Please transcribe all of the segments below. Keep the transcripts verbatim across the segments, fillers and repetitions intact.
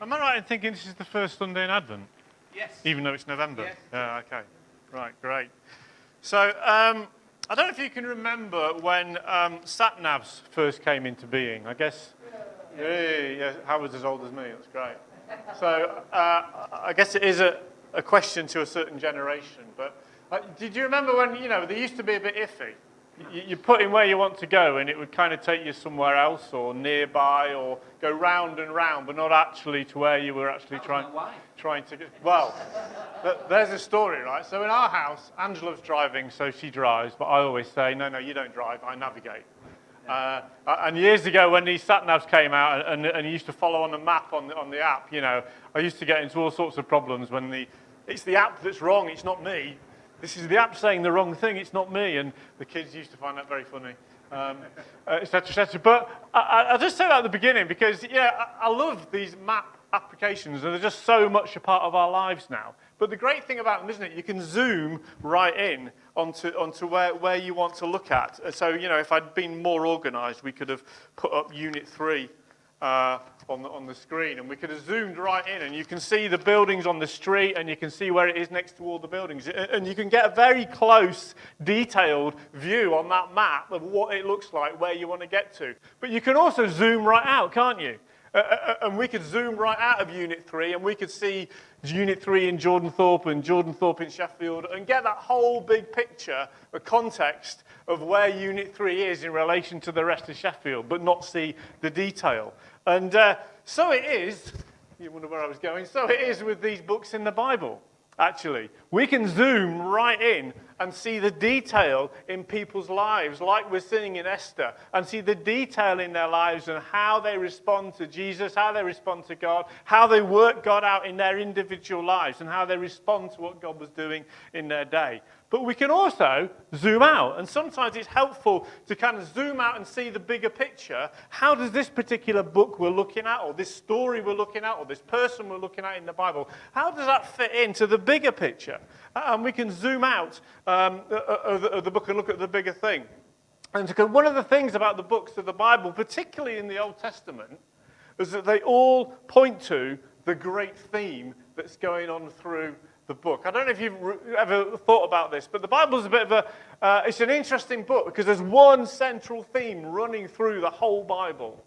Am I right in thinking this is the first Sunday in Advent? Yes. Even though it's November? Yes. Yeah, okay. Right, great. So, um, I don't know if you can remember when um, sat-navs first came into being. I guess, yeah, yeah, yeah, Howard's as old as me, that's great. So, uh, I guess it is a, a question to a certain generation, but uh, did you remember when, you know, they used to be a bit iffy? You, you put in where you want to go and it would kind of take you somewhere else or nearby or go round and round, but not actually to where you were actually trying, trying to get. Well, th there's a story, right? So in our house, Angela's driving, so she drives, but I always say, no, no, you don't drive, I navigate. Uh, and years ago when these sat-navs came out and, and you used to follow on the map on the, on the app, you know, I used to get into all sorts of problems when the, it's the app that's wrong, it's not me. This is the app saying the wrong thing, it's not me. And the kids used to find that very funny, um, uh, et cetera, et cetera. But I, I'll just say that at the beginning because, yeah, I, I love these map applications and they're just so much a part of our lives now. But the great thing about them, isn't it, you can zoom right in onto, onto where, where you want to look at. So, you know, if I'd been more organized, we could have put up Unit three uh, on, the, on the screen, and we could have zoomed right in, and you can see the buildings on the street, and you can see where it is next to all the buildings. And you can get a very close, detailed view on that map of what it looks like, where you want to get to. But you can also zoom right out, can't you? Uh, uh, and we could zoom right out of Unit three, and we could see Unit three in Jordan Thorpe and Jordan Thorpe in Sheffield, and get that whole big picture, the context of where Unit three is in relation to the rest of Sheffield, but not see the detail. And uh, so it is, you wonder where I was going, so it is with these books in the Bible. Actually, we can zoom right in and see the detail in people's lives, like we're seeing in Esther, and see the detail in their lives and how they respond to Jesus, how they respond to God, how they work God out in their individual lives, and how they respond to what God was doing in their day. But we can also zoom out, and sometimes it's helpful to kind of zoom out and see the bigger picture. How does this particular book we're looking at, or this story we're looking at, or this person we're looking at in the Bible, how does that fit into the bigger picture? And we can zoom out um, of, the, of the book and look at the bigger thing. And one of the things about the books of the Bible, particularly in the Old Testament, is that they all point to the great theme that's going on through the book. I don't know if you've ever thought about this, but the Bible is a bit of a, uh, it's an interesting book because there's one central theme running through the whole Bible.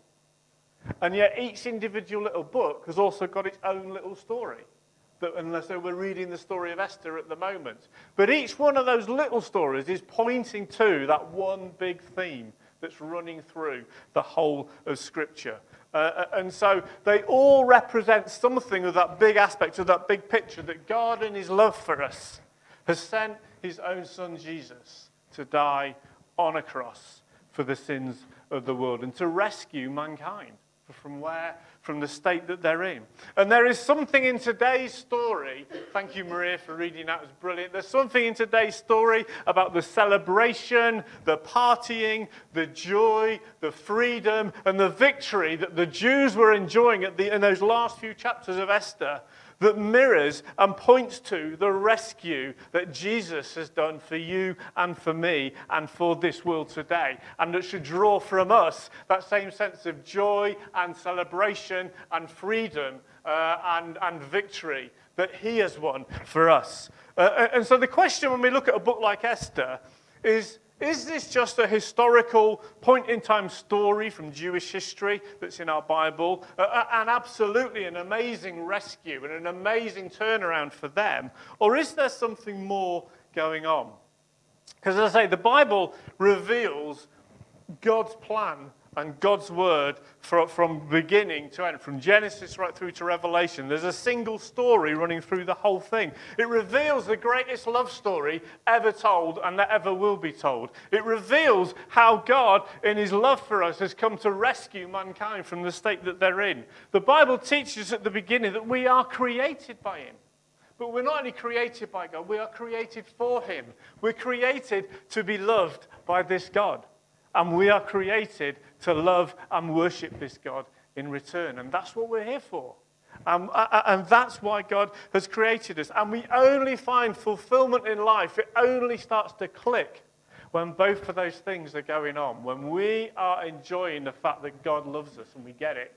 And yet each individual little book has also got its own little story. That, and so we're reading the story of Esther at the moment. But each one of those little stories is pointing to that one big theme that's running through the whole of Scripture. Uh, and so they all represent something of that big aspect, of that big picture, that God in his love for us has sent his own son Jesus to die on a cross for the sins of the world and to rescue mankind from where, from the state that they're in. And there is something in today's story, thank you Maria for reading that, it was brilliant. There's something in today's story about the celebration, the partying, the joy, the freedom, and the victory that the Jews were enjoying at the, in those last few chapters of Esther, that mirrors and points to the rescue that Jesus has done for you and for me and for this world today. And that should draw from us that same sense of joy and celebration and freedom uh, and, and victory that he has won for us. Uh, and so the question when we look at a book like Esther is, is this just a historical point-in-time story from Jewish history that's in our Bible, uh, and absolutely an amazing rescue and an amazing turnaround for them, or is there something more going on? Because as I say, the Bible reveals God's plan and God's word for, from beginning to end, from Genesis right through to Revelation. There's a single story running through the whole thing. It reveals the greatest love story ever told and that ever will be told. It reveals how God, in his love for us, has come to rescue mankind from the state that they're in. The Bible teaches at the beginning that we are created by him. But we're not only created by God, we are created for him. We're created to be loved by this God. And we are created to love and worship this God in return. And that's what we're here for. Um, and that's why God has created us. And we only find fulfillment in life, it only starts to click when both of those things are going on. When we are enjoying the fact that God loves us and we get it.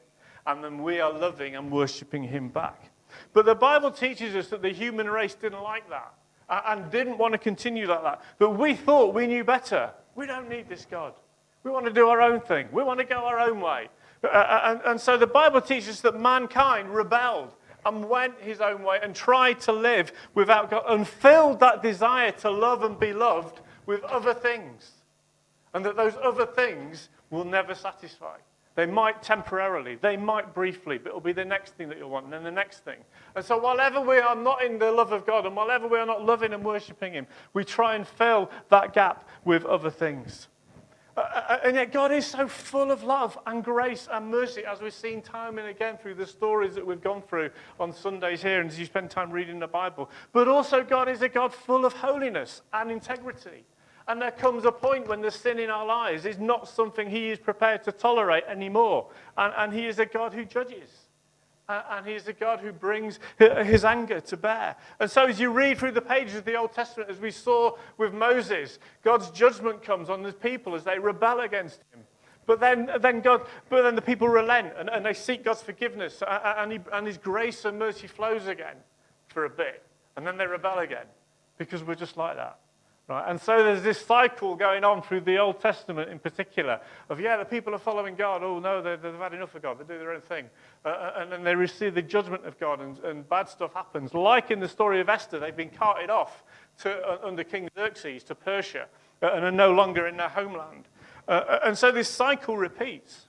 and then we are loving and worshipping him back. But the Bible teaches us that the human race didn't like that and didn't want to continue like that. But we thought we knew better. We don't need this God. We want to do our own thing. We want to go our own way. Uh, and, and so the Bible teaches us that mankind rebelled and went his own way and tried to live without God and filled that desire to love and be loved with other things. And that those other things will never satisfy. They might temporarily, they might briefly, but it'll be the next thing that you'll want, and then the next thing. And so whenever we are not in the love of God, and whenever we are not loving and worshipping him, we try and fill that gap with other things. Uh, and yet God is so full of love and grace and mercy, as we've seen time and again through the stories that we've gone through on Sundays here, and as you spend time reading the Bible. But also God is a God full of holiness and integrity. And there comes a point when the sin in our lives is not something he is prepared to tolerate anymore. And, and he is a God who judges. And, and he is a God who brings his anger to bear. And so as you read through the pages of the Old Testament, as we saw with Moses, God's judgment comes on the people as they rebel against him. But then, then God, but then the people relent and, and they seek God's forgiveness. And, he, and his grace and mercy flows again for a bit. And then they rebel again because we're just like that. Right? And so there's this cycle going on through the Old Testament in particular of, yeah, the people are following God. Oh, no, they've, they've had enough of God. They do their own thing. Uh, and then they receive the judgment of God and, and bad stuff happens. Like in the story of Esther, they've been carted off to, uh, under King Xerxes to Persia uh, and are no longer in their homeland. Uh, and so this cycle repeats.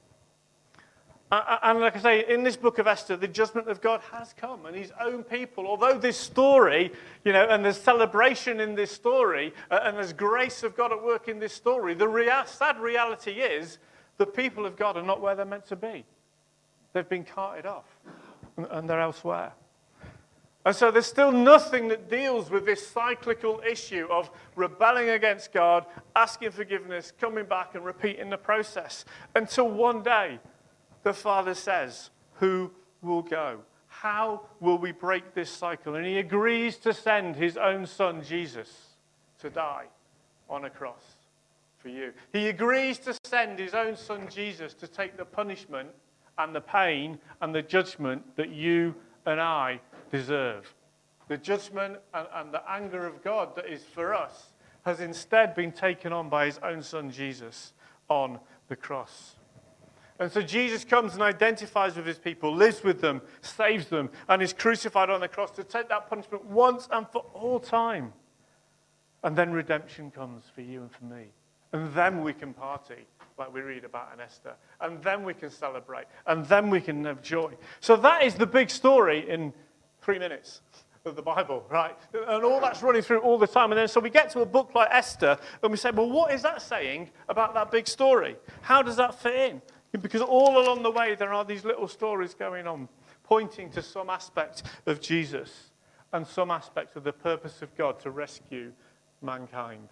Uh, and like I say, in this book of Esther, the judgment of God has come, and his own people, although this story, you know, and there's celebration in this story, uh, and there's grace of God at work in this story, the rea- sad reality is the people of God are not where they're meant to be. They've been carted off, and, and they're elsewhere. And so there's still nothing that deals with this cyclical issue of rebelling against God, asking forgiveness, coming back and repeating the process, until one day the Father says, who will go? How will we break this cycle? And he agrees to send his own son, Jesus, to die on a cross for you. He agrees to send his own son, Jesus, to take the punishment and the pain and the judgment that you and I deserve. The judgment and, and the anger of God that is for us has instead been taken on by his own son, Jesus, on the cross. And so Jesus comes and identifies with his people, lives with them, saves them, and is crucified on the cross to take that punishment once and for all time. And then redemption comes for you and for me. And then we can party, like we read about in Esther. And then we can celebrate. And then we can have joy. So that is the big story in three minutes of the Bible, right? And all that's running through all the time. And then so we get to a book like Esther, and we say, well, what is that saying about that big story? How does that fit in? Because all along the way, there are these little stories going on, pointing to some aspect of Jesus and some aspect of the purpose of God to rescue mankind.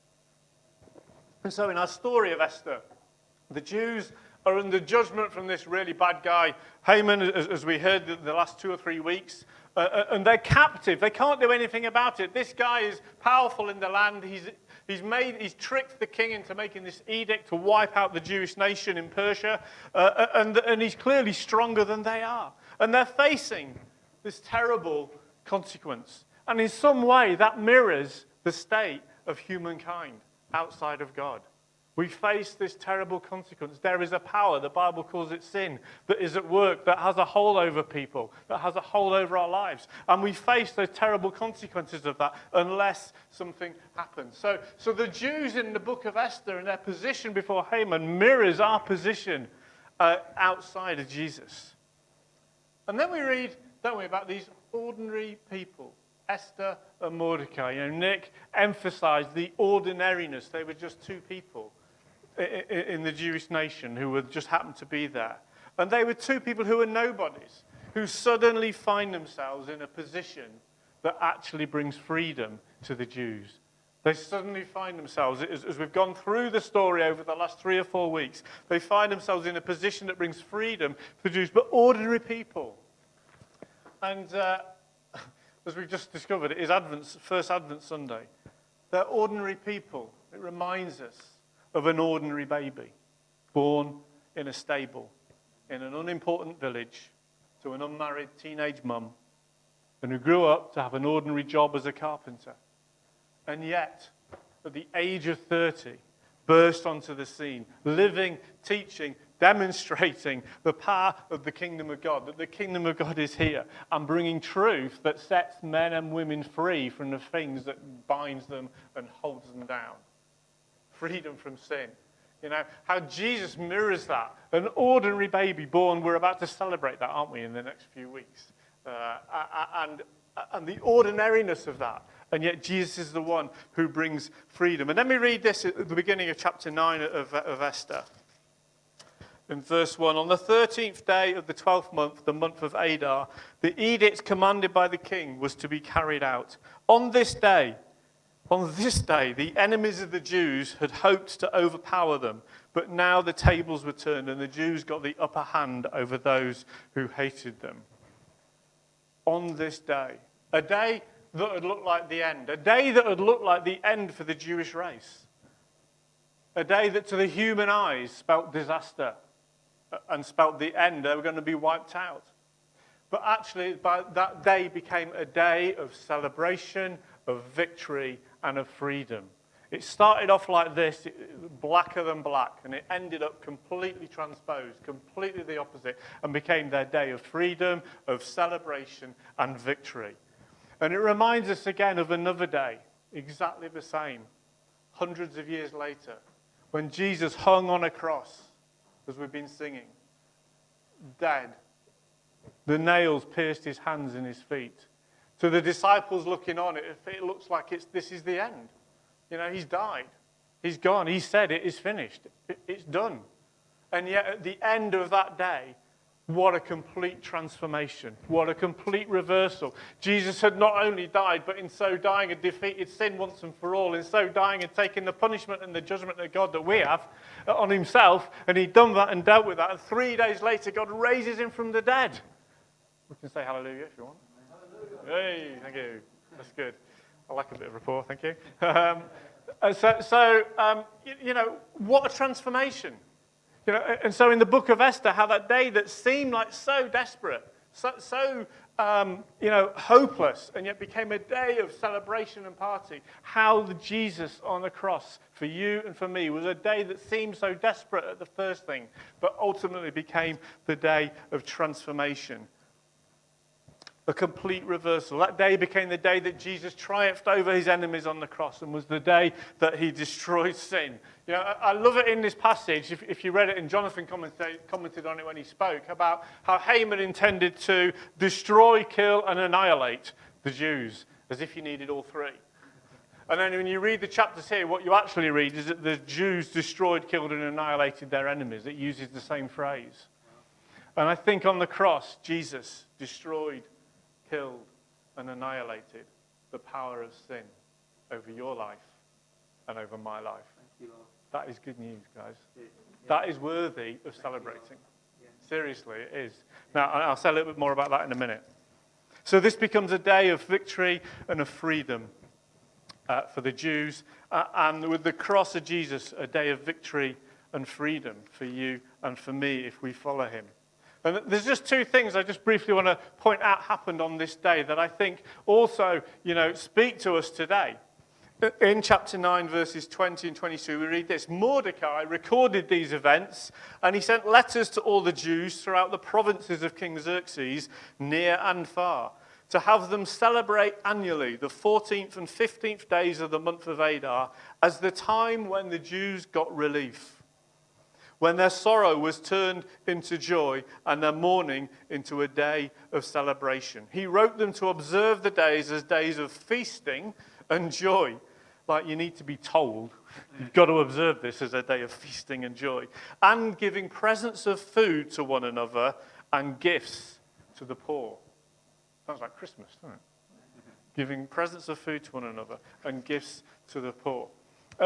And so in our story of Esther, the Jews are under judgment from this really bad guy, Haman, as, as we heard the, the last two or three weeks. Uh, and they're captive. They can't do anything about it. This guy is powerful in the land. He's, he's, made, he's tricked the king into making this edict to wipe out the Jewish nation in Persia. Uh, and, and he's clearly stronger than they are. And they're facing this terrible consequence. And in some way, that mirrors the state of humankind outside of God. We face this terrible consequence. There is a power, the Bible calls it sin, that is at work, that has a hold over people, that has a hold over our lives. And we face those terrible consequences of that unless something happens. So, so the Jews in the book of Esther and their position before Haman mirrors our position uh, outside of Jesus. And then we read, don't we, about these ordinary people, Esther and Mordecai. You know, Nick emphasized the ordinariness. They were just two people in the Jewish nation who would just happen to be there. And they were two people who were nobodies, who suddenly find themselves in a position that actually brings freedom to the Jews. They suddenly find themselves, as, as we've gone through the story over the last three or four weeks, they find themselves in a position that brings freedom for Jews, but ordinary people. And uh, as we've just discovered, it is Advent, first Advent Sunday. They're ordinary people. It reminds us of an ordinary baby born in a stable in an unimportant village to an unmarried teenage mum, and who grew up to have an ordinary job as a carpenter. And yet, at the age of thirty, burst onto the scene, living, teaching, demonstrating the power of the kingdom of God, that the kingdom of God is here, and bringing truth that sets men and women free from the things that binds them and holds them down. Freedom from sin. You know, how Jesus mirrors that. An ordinary baby born, we're about to celebrate that, aren't we, in the next few weeks? Uh, and, and the ordinariness of that. And yet Jesus is the one who brings freedom. And let me read this at the beginning of chapter nine of, of Esther. In verse one, on the thirteenth day of the twelfth month, the month of Adar, the edict commanded by the king was to be carried out. On this day, on this day, the enemies of the Jews had hoped to overpower them, but now the tables were turned and the Jews got the upper hand over those who hated them. On this day, a day that had looked like the end, a day that had looked like the end for the Jewish race, a day that to the human eyes spelt disaster and spelt the end. They were going to be wiped out. But actually, by that day became a day of celebration, of victory, and of freedom. It started off like this, blacker than black, and it ended up completely transposed, completely the opposite, and became their day of freedom, of celebration, and victory. And it reminds us again of another day, exactly the same, hundreds of years later, when Jesus hung on a cross, as we've been singing, dead. The nails pierced his hands and his feet. To the disciples looking on, it, it looks like it's, this is the end. You know, he's died. He's gone. He said it is finished. It, it's done. And yet at the end of that day, what a complete transformation. What a complete reversal. Jesus had not only died, but in so dying had defeated sin once and for all. In so dying had taken the punishment and the judgment of God that we have on himself. And he'd done that and dealt with that. And three days later, God raises him from the dead. We can say hallelujah if you want. Hallelujah. Hey, thank you. That's good. I like a bit of rapport, thank you. Um, so, so um, you, you know, what a transformation. You know, and so in the book of Esther, how that day that seemed like so desperate, so, so um, you know, hopeless, and yet became a day of celebration and party, how the Jesus on the cross for you and for me was a day that seemed so desperate at the first thing, but ultimately became the day of transformation. A complete reversal. That day became the day that Jesus triumphed over his enemies on the cross and was the day that he destroyed sin. You know, I, I love it in this passage, if, if you read it, and Jonathan commented, commented on it when he spoke, about how Haman intended to destroy, kill, and annihilate the Jews, as if he needed all three. And then when you read the chapters here, what you actually read is that the Jews destroyed, killed, and annihilated their enemies. It uses the same phrase. And I think on the cross, Jesus destroyed, killed, and annihilated the power of sin over your life and over my life. Thank you, Lord. That is good news, guys. Yeah. That is worthy of celebrating. Yeah. Seriously, it is. Now, I'll say a little bit more about that in a minute. So this becomes a day of victory and of freedom uh, for the Jews, uh, and with the cross of Jesus, a day of victory and freedom for you and for me if we follow him. And there's just two things I just briefly want to point out happened on this day that I think also, you know, speak to us today. In chapter nine, verses twenty and twenty-two, we read this. Mordecai recorded these events, and he sent letters to all the Jews throughout the provinces of King Xerxes, near and far, to have them celebrate annually the fourteenth and fifteenth days of the month of Adar as the time when the Jews got relief, when their sorrow was turned into joy and their mourning into a day of celebration. He wrote them to observe the days as days of feasting and joy. Like you need to be told, you've got to observe this as a day of feasting and joy. And giving presents of food to one another and gifts to the poor. Sounds like Christmas, doesn't it? Giving presents of food to one another and gifts to the poor. Uh,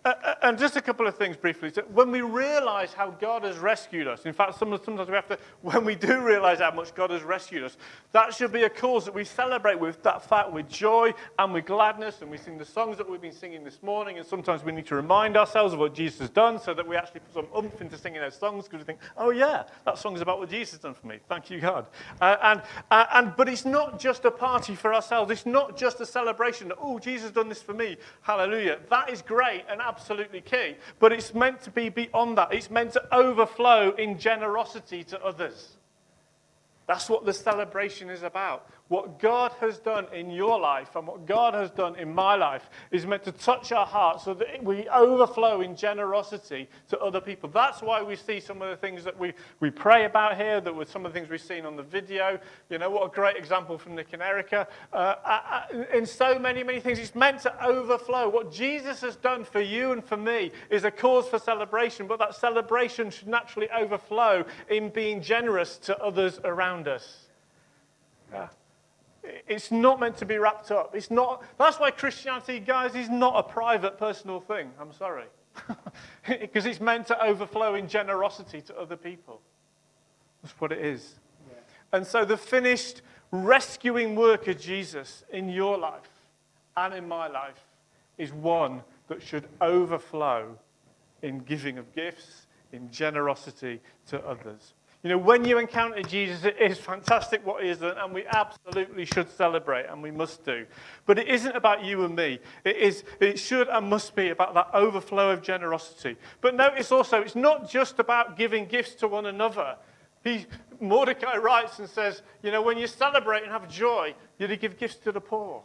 Uh, and just a couple of things briefly. So when we realize how God has rescued us, in fact, sometimes we have to, when we do realize how much God has rescued us, that should be a cause that we celebrate with that fact with joy and with gladness, and we sing the songs that we've been singing this morning, and sometimes we need to remind ourselves of what Jesus has done so that we actually put some oomph into singing those songs because we think, oh yeah, that song's about what Jesus has done for me. Thank you, God. Uh, and, uh, and, but it's not just a party for ourselves. It's not just a celebration that, oh, Jesus has done this for me. Hallelujah. That is great and absolutely key, but it's meant to be beyond that. It's meant to overflow in generosity to others. That's what the celebration is about. What God has done in your life and what God has done in my life is meant to touch our hearts so that we overflow in generosity to other people. That's why we see some of the things that we, we pray about here, that were some of the things we've seen on the video. You know, what a great example from Nick and Erica. Uh, in so many, many things, it's meant to overflow. What Jesus has done for you and for me is a cause for celebration, but that celebration should naturally overflow in being generous to others around us. Yeah. It's not meant to be wrapped up. It's not. That's why Christianity, guys, is not a private, personal thing. I'm sorry. Because it's meant to overflow in generosity to other people. That's what it is. Yeah. And so the finished rescuing work of Jesus in your life and in my life is one that should overflow in giving of gifts, in generosity to others. You know, when you encounter Jesus, it is fantastic what he has done, and we absolutely should celebrate, and we must do. But it isn't about you and me. It is. It should and must be about that overflow of generosity. But notice also, it's not just about giving gifts to one another. He, Mordecai writes and says, you know, when you celebrate and have joy, you're to give gifts to the poor.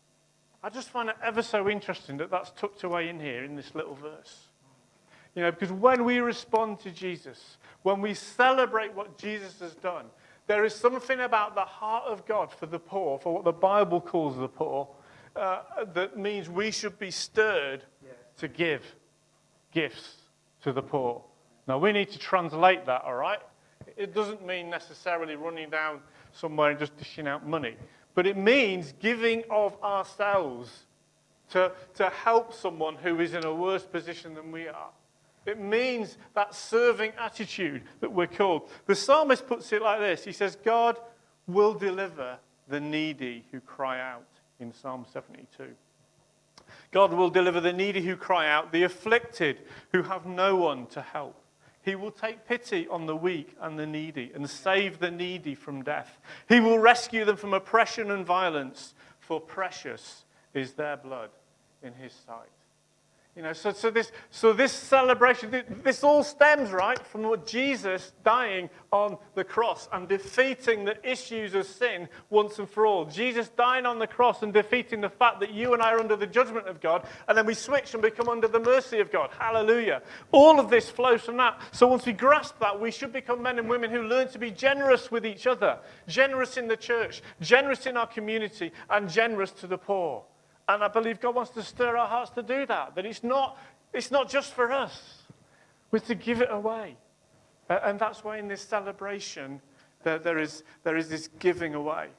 I just find it ever so interesting that that's tucked away in here in this little verse. You know, because when we respond to Jesus, when we celebrate what Jesus has done, there is something about the heart of God for the poor, for what the Bible calls the poor, uh, that means we should be stirred yeah. to give gifts to the poor. Now, we need to translate that, all right? It doesn't mean necessarily running down somewhere and just dishing out money, but it means giving of ourselves to, to help someone who is in a worse position than we are. It means that serving attitude that we're called. The psalmist puts it like this. He says, God will deliver the needy who cry out in Psalm seventy-two. God will deliver the needy who cry out, the afflicted who have no one to help. He will take pity on the weak and the needy and save the needy from death. He will rescue them from oppression and violence, for precious is their blood in his sight. You know, so, so, this, so this celebration, this all stems, right, from what Jesus dying on the cross and defeating the issues of sin once and for all. Jesus dying on the cross and defeating the fact that you and I are under the judgment of God, and then we switch and become under the mercy of God. Hallelujah. All of this flows from that. So once we grasp that, we should become men and women who learn to be generous with each other, generous in the church, generous in our community, and generous to the poor. And I believe God wants to stir our hearts to do that. That it's not, it's not just for us. We're to give it away. Uh, and that's why in this celebration, there, there, is, there is this giving away.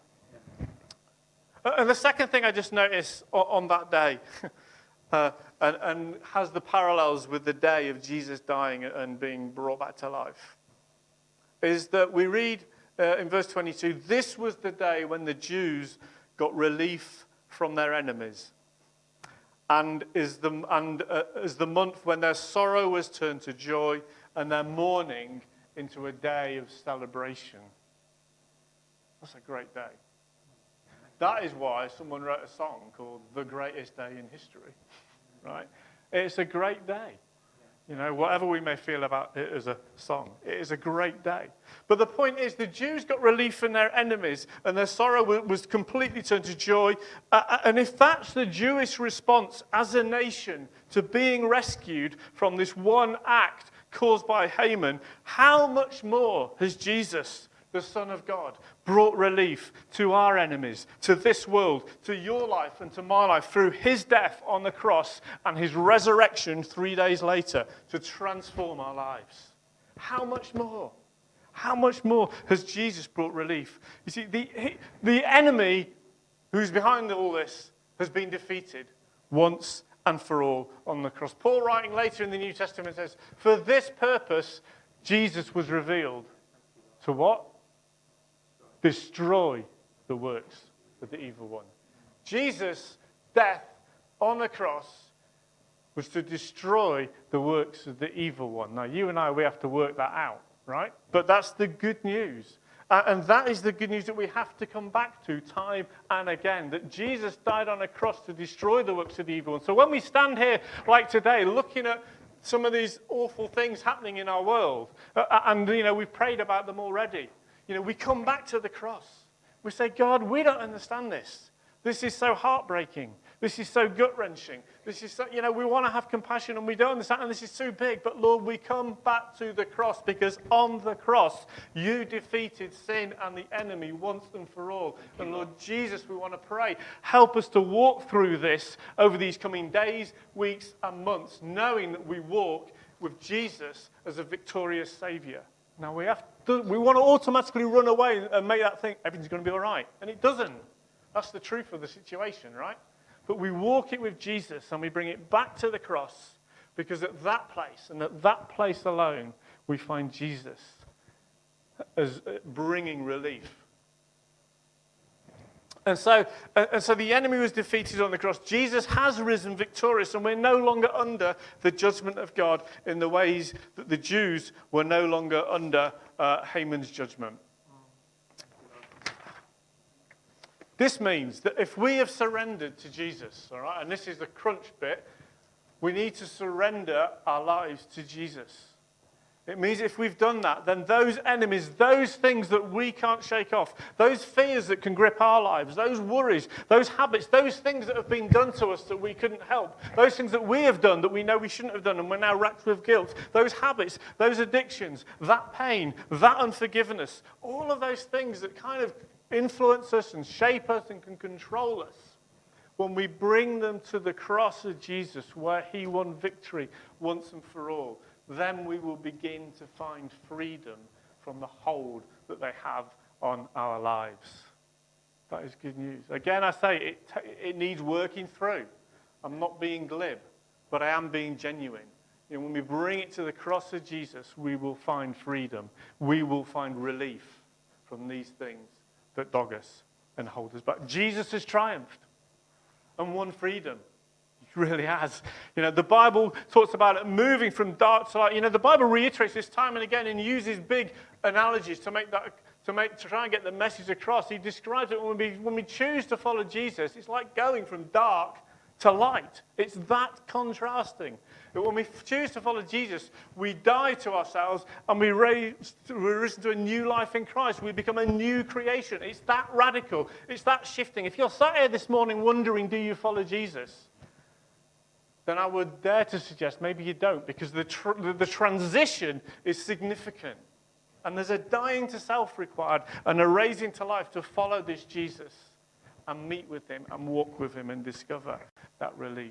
Uh, and the second thing I just noticed on, on that day, uh, and, and has the parallels with the day of Jesus dying and being brought back to life, is that we read uh, in verse twenty-two, this was the day when the Jews got relief from their enemies, and is the, and, uh, is the month when their sorrow was turned to joy and their mourning into a day of celebration. That's a great day. That is why someone wrote a song called The Greatest Day in History, right? It's a great day. You know, whatever we may feel about it as a song, it is a great day. But the point is, the Jews got relief from their enemies, and their sorrow was completely turned to joy. Uh, and if that's the Jewish response as a nation to being rescued from this one act caused by Haman, how much more has Jesus, the Son of God, brought relief to our enemies, to this world, to your life and to my life through his death on the cross and his resurrection three days later to transform our lives? How much more? How much more has Jesus brought relief? You see, the, the enemy who's behind all this has been defeated once and for all on the cross. Paul, writing later in the New Testament, says, for this purpose, Jesus was revealed. To what? Destroy the works of the evil one. Jesus' death on the cross was to destroy the works of the evil one. Now, you and I, we have to work that out, right? But that's the good news. Uh, and that is the good news that we have to come back to time and again, that Jesus died on a cross to destroy the works of the evil one. So when we stand here like today, looking at some of these awful things happening in our world, uh, and, you know, we've prayed about them already, you know, we come back to the cross. We say, God, we don't understand this. This is so heartbreaking. This is so gut-wrenching. This is so, you know, we want to have compassion and we don't understand, and this is too big. But Lord, we come back to the cross because on the cross, you defeated sin and the enemy once and for all. And Lord Jesus, we want to pray, help us to walk through this over these coming days, weeks, and months, knowing that we walk with Jesus as a victorious Savior. Now, we have to, we want to automatically run away and make that think everything's going to be all right. And it doesn't. That's the truth of the situation, right? But we walk it with Jesus and we bring it back to the cross because at that place and at that place alone, we find Jesus as bringing relief. And so, and so the enemy was defeated on the cross. Jesus has risen victorious, and we're no longer under the judgment of God in the ways that the Jews were no longer under uh, Haman's judgment. This means that if we have surrendered to Jesus, all right, and this is the crunch bit, we need to surrender our lives to Jesus. It means if we've done that, then those enemies, those things that we can't shake off, those fears that can grip our lives, those worries, those habits, those things that have been done to us that we couldn't help, those things that we have done that we know we shouldn't have done and we're now racked with guilt, those habits, those addictions, that pain, that unforgiveness, all of those things that kind of influence us and shape us and can control us, when we bring them to the cross of Jesus where he won victory once and for all, then we will begin to find freedom from the hold that they have on our lives. That is good news. Again, I say it, it needs working through. I'm not being glib, but I am being genuine. You know, when we bring it to the cross of Jesus, we will find freedom. We will find relief from these things that dog us and hold us back. Jesus has triumphed and won freedom. He really has. You know, the Bible talks about it moving from dark to light. You know, the Bible reiterates this time and again and uses big analogies to make that, to make, to try and get the message across. He describes it when we, when we choose to follow Jesus, it's like going from dark to light. It's that contrasting. But when we choose to follow Jesus, we die to ourselves and we raise, we're risen to a new life in Christ. We become a new creation. It's that radical. It's that shifting. If you're sat here this morning wondering, do you follow Jesus? Then I would dare to suggest maybe you don't, because the, tr the transition is significant. And there's a dying to self required and a raising to life to follow this Jesus and meet with him and walk with him and discover that relief.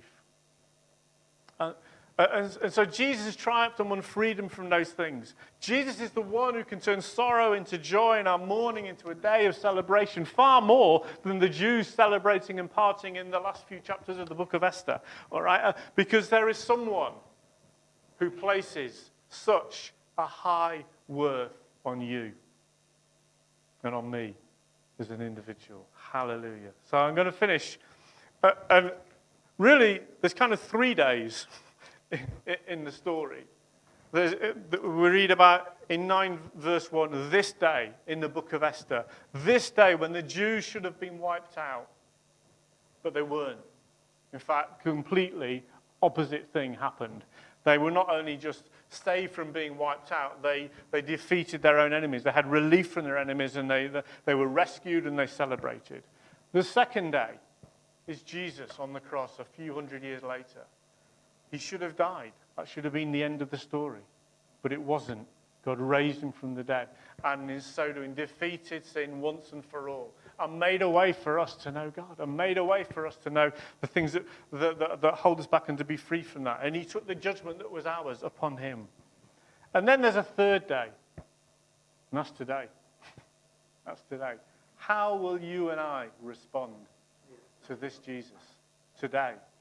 Uh, and, and so Jesus has triumphed and won freedom from those things. Jesus is the one who can turn sorrow into joy and our mourning into a day of celebration, far more than the Jews celebrating and partying in the last few chapters of the book of Esther. All right? Uh, because there is someone who places such a high worth on you and on me as an individual. Hallelujah. So I'm going to finish. Uh, and really, there's kind of three days in, in the story. There's, we read about in nine verse one, this day in the book of Esther. This day when the Jews should have been wiped out, but they weren't. In fact, completely opposite thing happened. They were not only just saved from being wiped out, they, they defeated their own enemies. They had relief from their enemies, and they, they were rescued and they celebrated. The second day is Jesus on the cross a few hundred years later. He should have died. That should have been the end of the story. But it wasn't. God raised him from the dead, and in so doing defeated sin once and for all, and made a way for us to know God, and made a way for us to know the things that, that, that, that hold us back and to be free from that. And he took the judgment that was ours upon him. And then there's a third day, and that's today. That's today. How will you and I respond to this Jesus today?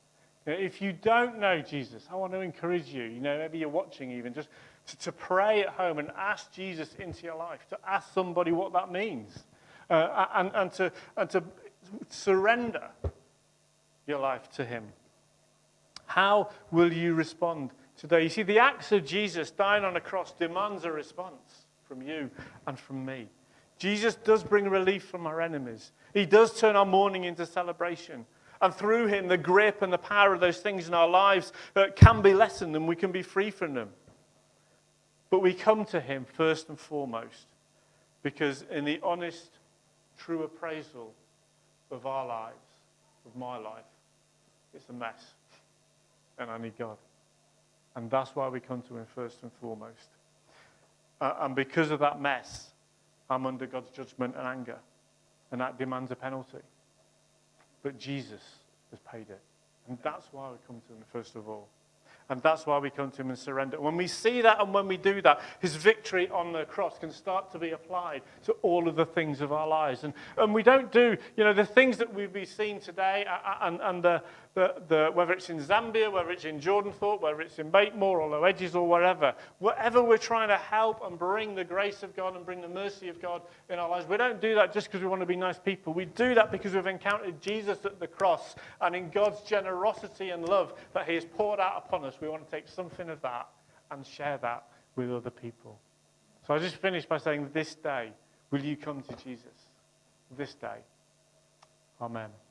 You know, if you don't know Jesus, I want to encourage you, you know, maybe you're watching even, just to, to pray at home and ask Jesus into your life, to ask somebody what that means, uh, and, and, to, and to surrender your life to him. How will you respond today? You see, the acts of Jesus dying on a cross demands a response from you and from me. Jesus does bring relief from our enemies. He does turn our mourning into celebration. And through him, the grip and the power of those things in our lives uh, can be lessened and we can be free from them. But we come to him first and foremost because in the honest, true appraisal of our lives, of my life, it's a mess. And I need God. And that's why we come to him first and foremost. Uh, and because of that mess, I'm under God's judgment and anger. And that demands a penalty. But Jesus has paid it. And that's why we come to him first of all. And that's why we come to him and surrender. When we see that and when we do that, his victory on the cross can start to be applied to all of the things of our lives. And, and we don't do, you know, the things that we've been seeing today, and, and the, the, the, whether it's in Zambia, whether it's in Jordanthorpe, whether it's in Batemore or Low Edges or wherever, whatever we're trying to help and bring the grace of God and bring the mercy of God in our lives, we don't do that just because we want to be nice people. We do that because we've encountered Jesus at the cross, and in God's generosity and love that he has poured out upon us, we want to take something of that and share that with other people. So I just finished by saying, this day, will you come to Jesus? This day. Amen.